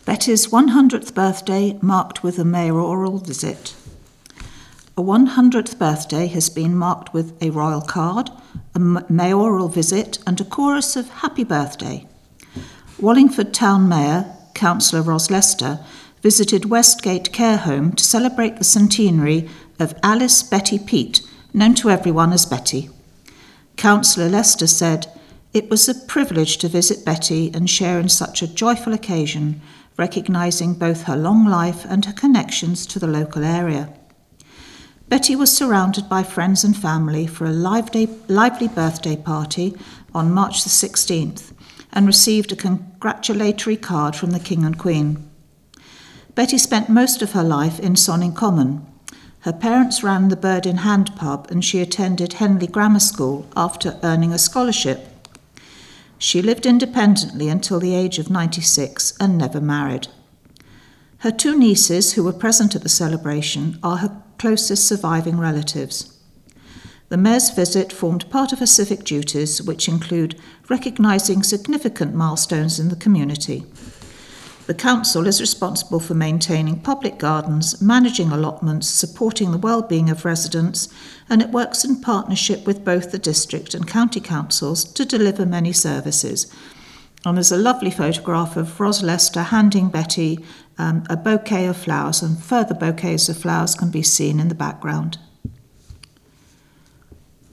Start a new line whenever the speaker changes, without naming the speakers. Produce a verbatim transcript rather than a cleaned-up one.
Betty's one hundredth birthday marked with a mayoral visit. A one hundredth birthday has been marked with a royal card, a mayoral visit and a chorus of happy birthday. Wallingford Town Mayor, Councillor Ros Lester, visited Westgate Care Home to celebrate the centenary of Alice Betty Peat, known to everyone as Betty. Councillor Lester said, "It was a privilege to visit Betty and share in such a joyful occasion, recognising both her long life and her connections to the local area." Betty was surrounded by friends and family for a lively, lively birthday party on March the sixteenth and received a congratulatory card from the King and Queen. Betty spent most of her life in Sonning Common. Her parents ran the Bird in Hand pub and she attended Henley Grammar School after earning a scholarship. She lived independently until the age of ninety-six and never married. Her two nieces, who were present at the celebration, are her closest surviving relatives. The Mayor's visit formed part of her civic duties, which include recognising significant milestones in the community. The Council is responsible for maintaining public gardens, managing allotments, supporting the well-being of residents, and it works in partnership with both the district and county councils to deliver many services. And there's a lovely photograph of Ros Lester handing Betty um, a bouquet of flowers, and further bouquets of flowers can be seen in the background.